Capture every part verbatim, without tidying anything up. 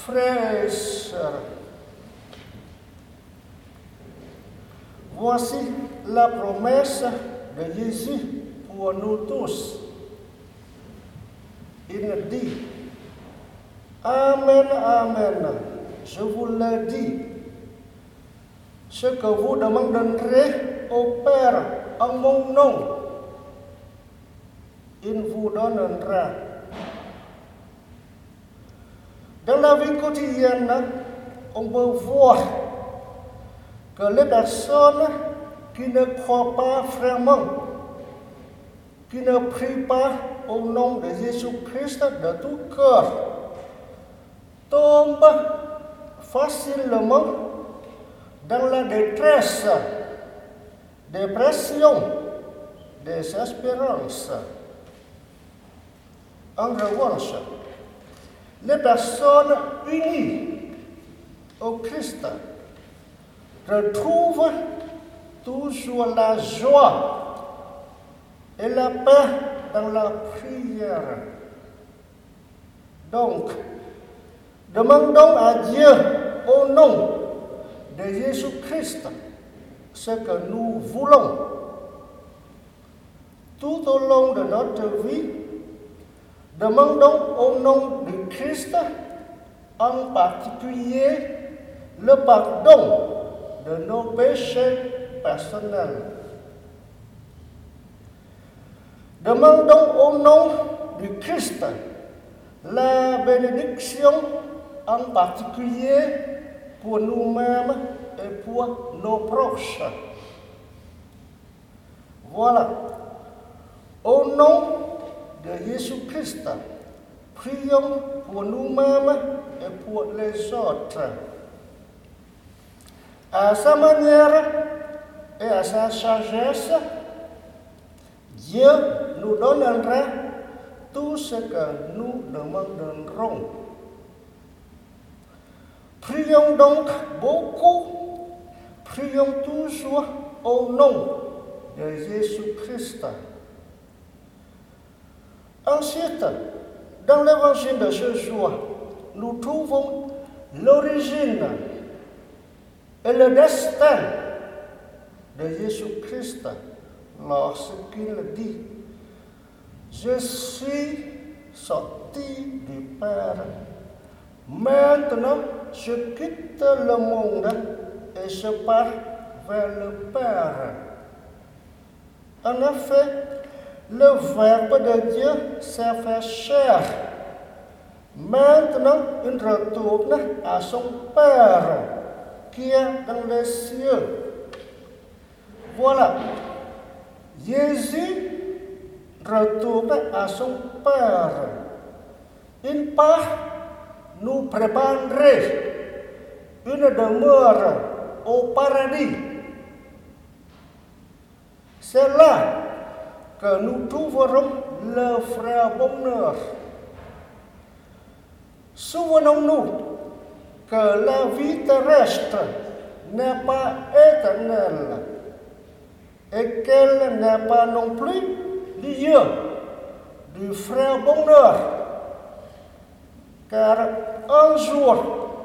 Frères et sœurs, voici la promesse de Jésus pour nous tous. Il dit, Amen, Amen, je vous le dis, ce que vous demanderez au Père en mon nom, il vous donnera. Dans la vie quotidienne, on peut voir que les personnes qui ne croient pas vraiment, qui ne prient pas au nom de Jésus-Christ de tout cœur, tombent facilement dans la détresse, dépression, désespérance. En revanche, les personnes unies au Christ retrouvent toujours la joie et la paix dans la prière. Donc, demandons à Dieu au nom de Jésus-Christ ce que nous voulons. Tout au long de notre vie, demandons au nom de Christ, en particulier, le pardon de nos péchés personnels. Demandons au nom du Christ la bénédiction, en particulier pour nous-mêmes et pour nos proches. Voilà. Au nom de Jésus-Christ, prions pour nous-mêmes et pour les autres. À sa manière et à sa sagesse, Dieu nous donnera tout ce que nous demanderons. Prions donc beaucoup, prions toujours au nom de Jésus-Christ. Ensuite, dans l'évangile de ce jour, nous trouvons l'origine et le destin de Jésus-Christ lorsqu'il dit « Je suis sorti du Père, maintenant je quitte le monde et je pars vers le Père. » En effet, le Verbe de Dieu s'est fait chair. Maintenant, il retourne à son Père qui est dans les cieux. Voilà. Jésus retourne à son Père. Il part nous préparer une demeure au paradis. C'est là que nous trouverons le vrai bonheur. Souvenons-nous que la vie terrestre n'est pas éternelle et qu'elle n'est pas non plus lieu du vrai bonheur. Car un jour,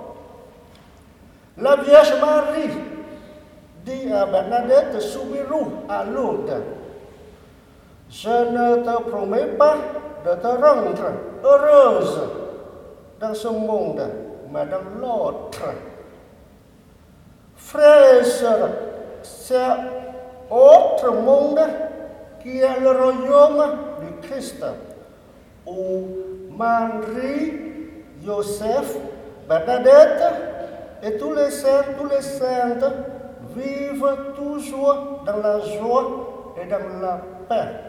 la Vierge Marie dit à Bernadette Soubirous à Lourdes, « Je ne te promets pas de te rendre heureuse dans ce monde, mais dans l'autre. » Frères et sœurs, c'est autre monde qui est le royaume du Christ, où Marie, Joseph, Bernadette et tous les saints, tous les saintes vivent toujours dans la joie et dans la paix.